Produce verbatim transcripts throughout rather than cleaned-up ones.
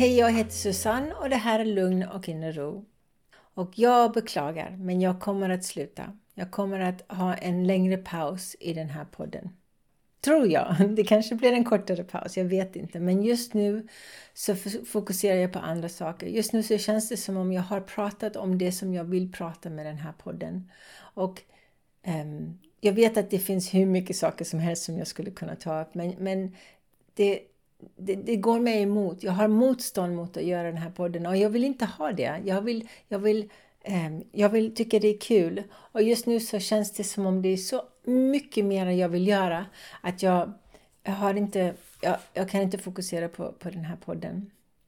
Hej, jag heter Susanne och det här är Lugn och inre ro. Och jag beklagar, men jag kommer att sluta. Jag kommer att ha en längre paus i den här podden. Tror jag. Det kanske blir en kortare paus, jag vet inte. Men just nu så fokuserar jag på andra saker. Just nu så känns det som om jag har pratat om det som jag vill prata med den här podden. Och um, jag vet att det finns hur mycket saker som helst som jag skulle kunna ta upp. Men, men det, det, det går mig emot. Jag har motstånd mot att göra den här podden. Och jag vill inte ha det. Jag vill... Jag vill Jag vill tycka det är kul. Och just nu så känns det som om det är så mycket mer jag vill göra. Att jag, jag, har inte, jag, jag kan inte fokusera på, på den här podden.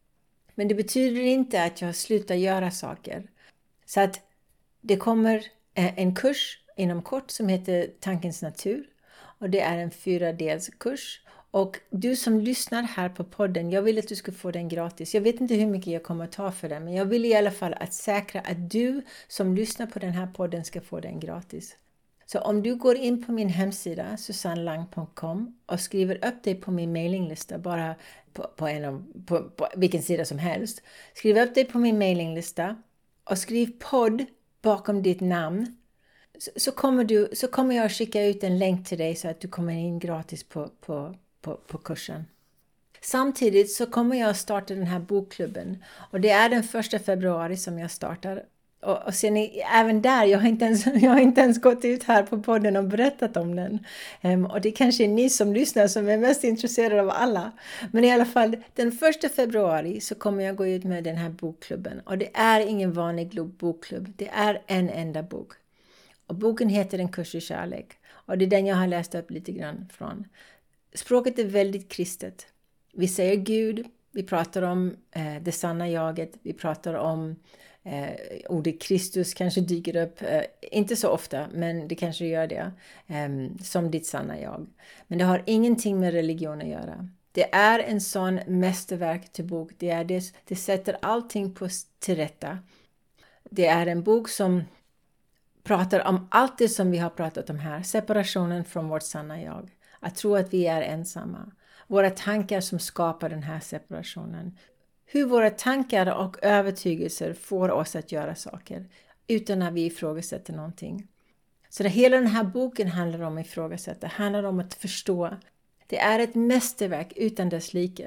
Men det betyder inte att jag slutar göra saker. Så att det kommer en kurs inom kort som heter Tankens natur. Och det är en fyradels kurs. Och du som lyssnar här på podden, jag vill att du ska få den gratis. Jag vet inte hur mycket jag kommer att ta för den, men jag vill i alla fall att säkra att du som lyssnar på den här podden ska få den gratis. Så om du går in på min hemsida susanne lang punkt com och skriver upp dig på min mailinglista, bara på, på, en av, på, på vilken sida som helst. Skriv upp dig på min mailinglista och skriv podd bakom ditt namn. Så, så, kommer du, så kommer jag skicka ut en länk till dig så att du kommer in gratis på på På, på kursen. Samtidigt så kommer jag att starta den här bokklubben. Och det är den första februari som jag startar. Och, och sen är, även där, jag har, inte ens, jag har inte ens gått ut här på podden och berättat om den. Um, och det kanske är ni som lyssnar som är mest intresserade av alla. Men i alla fall, den första februari så kommer jag gå ut med den här bokklubben. Och det är ingen vanlig bokklubb. Det är en enda bok. Och boken heter En kurs i kärlek. Och det är den jag har läst upp lite grann från. Språket är väldigt kristet. Vi säger Gud, vi pratar om eh, det sanna jaget, vi pratar om eh, ordet Kristus kanske dyker upp, eh, inte så ofta, men det kanske gör det, eh, som ditt sanna jag. Men det har ingenting med religion att göra. Det är en sån mästerverk till bok, det, är det, det sätter allting på till rätta. Det är en bok som pratar om allt det som vi har pratat om här, separationen från vårt sanna jag. Att tro att vi är ensamma. Våra tankar som skapar den här separationen. Hur våra tankar och övertygelser får oss att göra saker. Utan att vi ifrågasätter någonting. Så det, hela den här boken handlar om att ifrågasätta. Det handlar om att förstå. Det är ett mästerverk utan dess like.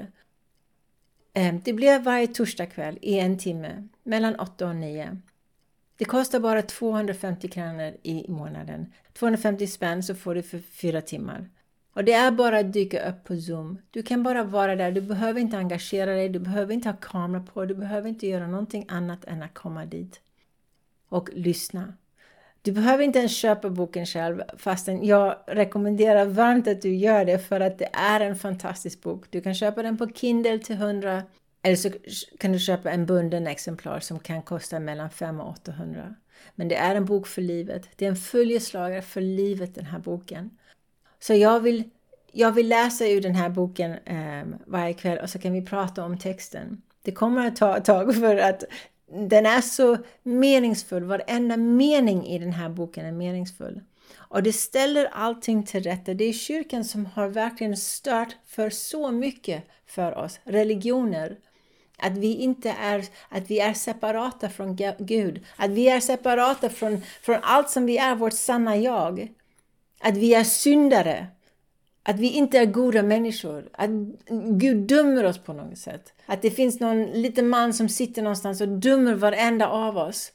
Det blir varje torsdagkväll i en timme. Mellan åtta och nio. Det kostar bara tvåhundrafemtio kronor i månaden. tvåhundrafemtio spänn så får du för fyra timmar. Och det är bara att dyka upp på Zoom. Du kan bara vara där. Du behöver inte engagera dig. Du behöver inte ha kamera på. Du behöver inte göra någonting annat än att komma dit. Och lyssna. Du behöver inte ens köpa boken själv. Fastän jag rekommenderar varmt att du gör det. För att det är en fantastisk bok. Du kan köpa den på Kindle till hundra. Eller så kan du köpa en bunden exemplar som kan kosta mellan fem och åttahundra. Men det är en bok för livet. Det är en följeslagare för livet, den här boken. Så jag vill, jag vill läsa ur den här boken eh, varje kväll och så kan vi prata om texten. Det kommer att ta ett tag för att den är så meningsfull. Varenda mening i den här boken är meningsfull. Och det ställer allting till rätta. Det är kyrkan som har verkligen stört för så mycket för oss. Religioner. Att vi inte är, att vi är separata från Gud. Att vi är separata från, från allt som vi är, vårt sanna jag. Att vi är syndare. Att vi inte är goda människor. Att Gud dömer oss på något sätt. Att det finns någon liten man som sitter någonstans och dömer varenda av oss.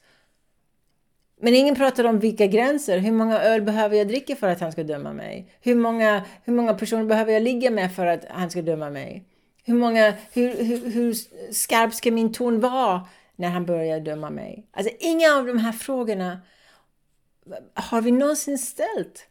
Men ingen pratar om vilka gränser. Hur många öl behöver jag dricka för att han ska döma mig? Hur många, hur många personer behöver jag ligga med för att han ska döma mig? Hur, många, hur, hur, hur skarp ska min ton vara när han börjar döma mig? Alltså inga av de här frågorna har vi någonsin ställt.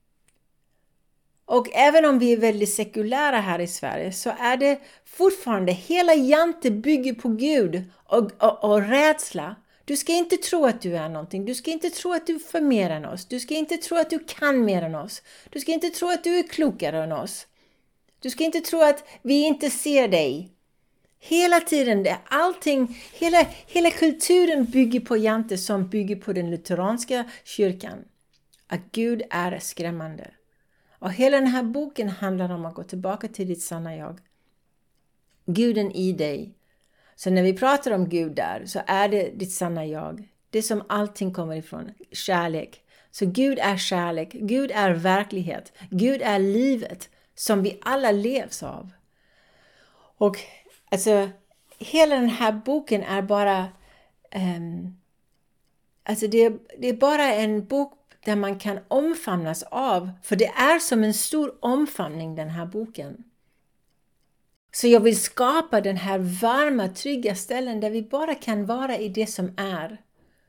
Och även om vi är väldigt sekulära här i Sverige så är det fortfarande, hela jante bygger på Gud och, och, och rädsla. Du ska inte tro att du är någonting. Du ska inte tro att du är mer än oss. Du ska inte tro att du kan mer än oss. Du ska inte tro att du är klokare än oss. Du ska inte tro att vi inte ser dig. Hela tiden, det, allting, hela, hela kulturen bygger på jante som bygger på den lutheranska kyrkan. Att Gud är skrämmande. Och hela den här boken handlar om att gå tillbaka till ditt sanna jag. Guden i dig. Så när vi pratar om Gud där så är det ditt sanna jag. Det som allting kommer ifrån. Kärlek. Så Gud är kärlek. Gud är verklighet. Gud är livet som vi alla levs av. Och alltså hela den här boken är bara um, alltså det, det är bara en bok där man kan omfamnas av. För det är som en stor omfamning, den här boken. Så jag vill skapa den här varma, trygga ställen där vi bara kan vara i det som är.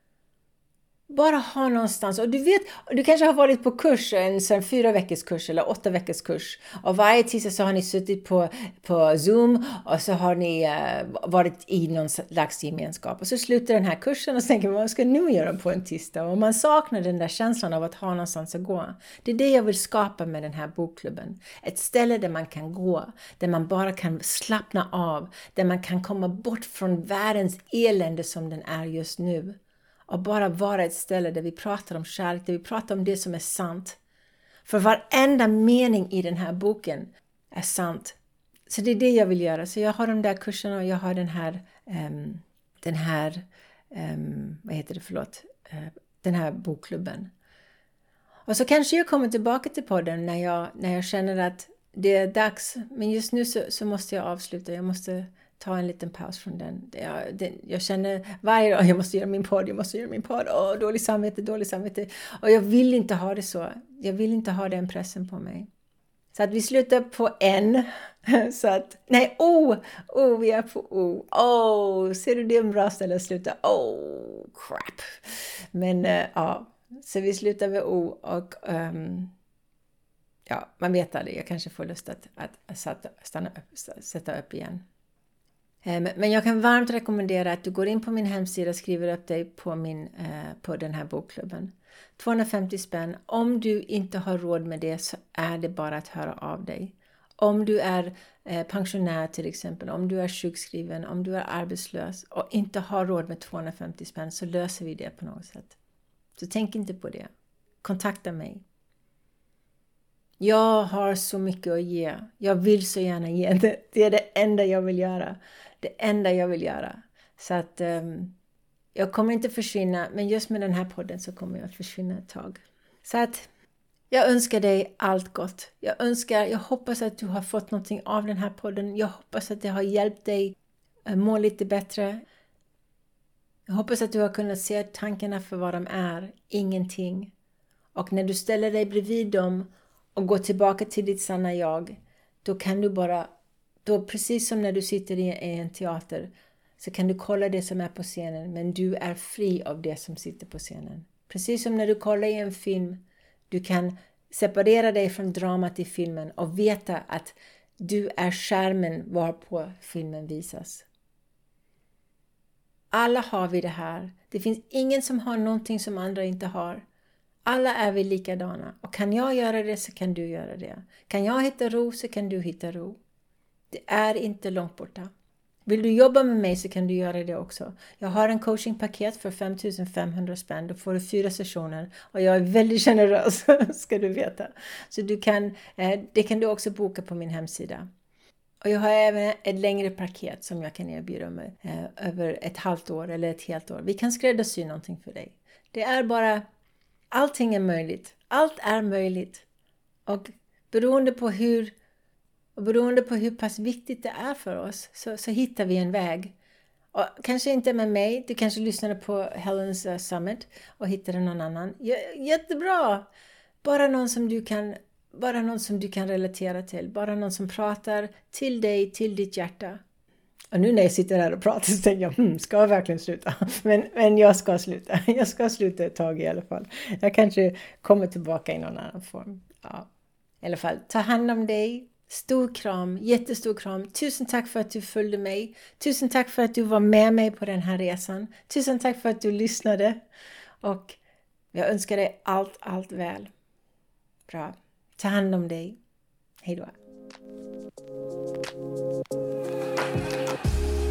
Bara ha någonstans. Och du vet, du kanske har varit på kurs, en sån fyra veckors kurs eller åtta veckors kurs. Och varje tisdag så har ni suttit på, på Zoom och så har ni uh, varit i någon slags gemenskap. Och så slutar den här kursen och så tänker man, vad ska nu göra på en tisdag? Och man saknar den där känslan av att ha någonstans att gå. Det är det jag vill skapa med den här bokklubben. Ett ställe där man kan gå, där man bara kan slappna av, där man kan komma bort från världens elände som den är just nu. Och bara vara ett ställe där vi pratar om kärlek, där vi pratar om det som är sant. För varenda mening i den här boken är sant. Så det är det jag vill göra. Så jag har de där kurserna och jag har den här, um, den här, um, vad heter det, förlåt, uh, den här bokklubben. Och så kanske jag kommer tillbaka till podden när jag, när jag känner att det är dags. Men just nu så, så måste jag avsluta, jag måste ta en liten paus från den. Jag, den. jag känner varje dag, jag måste göra min podd, jag måste göra min podd. Åh, dålig samvete, dålig samvete. Och jag vill inte ha det så. Jag vill inte ha den pressen på mig. Så att vi slutar på en. Så att, nej, oh, oh, vi är på o. Oh, ser du, det är en bra ställe att sluta. Oh, crap. Men uh, ja, så vi slutar med o och um, ja, man vet aldrig. Jag kanske får lust att, att sätta, stanna upp, sätta upp igen. Men jag kan varmt rekommendera att du går in på min hemsida och skriver upp dig på, min, på den här bokklubben. tvåhundrafemtio spänn. Om du inte har råd med det så är det bara att höra av dig. Om du är pensionär till exempel, om du är sjukskriven, om du är arbetslös och inte har råd med tvåhundrafemtio spänn så löser vi det på något sätt. Så tänk inte på det. Kontakta mig. Jag har så mycket att ge. Jag vill så gärna ge. Det, det är det enda jag vill göra. Det enda jag vill göra. Så att um, jag kommer inte försvinna. Men just med den här podden så kommer jag försvinna ett tag. Så att jag önskar dig allt gott. Jag önskar, jag hoppas att du har fått någonting av den här podden. Jag hoppas att det har hjälpt dig må lite bättre. Jag hoppas att du har kunnat se tankarna för vad de är. Ingenting. Och när du ställer dig bredvid dem och går tillbaka till ditt sanna jag, då kan du bara, då precis som när du sitter i en teater, så kan du kolla det som är på scenen, men du är fri av det som sitter på scenen. Precis som när du kollar i en film, du kan separera dig från dramat i filmen och veta att du är skärmen varpå filmen visas. Alla har vi det här. Det finns ingen som har någonting som andra inte har. Alla är vi likadana. Och kan jag göra det så kan du göra det. Kan jag hitta ro så kan du hitta ro. Det är inte långt borta. Vill du jobba med mig så kan du göra det också. Jag har en coachingpaket för fem tusen femhundra spänn. Då får du fyra sessioner. Och jag är väldigt generös, ska du veta. Så du kan, det kan du också boka på min hemsida. Och jag har även ett längre paket som jag kan erbjuda mig eh, över ett halvt år eller ett helt år. Vi kan skräddarsy någonting för dig. Det är bara, allting är möjligt. Allt är möjligt. Och beroende på hur, och beroende på hur pass viktigt det är för oss så, så hittar vi en väg. Och kanske inte med mig, du kanske lyssnade på Helens uh, Summit och hittade någon annan. J- jättebra! Bara någon som du kan Bara någon som du kan relatera till. Bara någon som pratar till dig, till ditt hjärta. Och nu när jag sitter här och pratar så tänker jag, hmm, ska jag verkligen sluta? Men, men jag ska sluta. Jag ska sluta ett tag i alla fall. Jag kanske kommer tillbaka i någon annan form. Ja. I alla fall, ta hand om dig. Stor kram, jättestor kram. Tusen tack för att du följde mig. Tusen tack för att du var med mig på den här resan. Tusen tack för att du lyssnade. Och jag önskar dig allt, allt väl. Bra. Ta hand om dig. Hej då.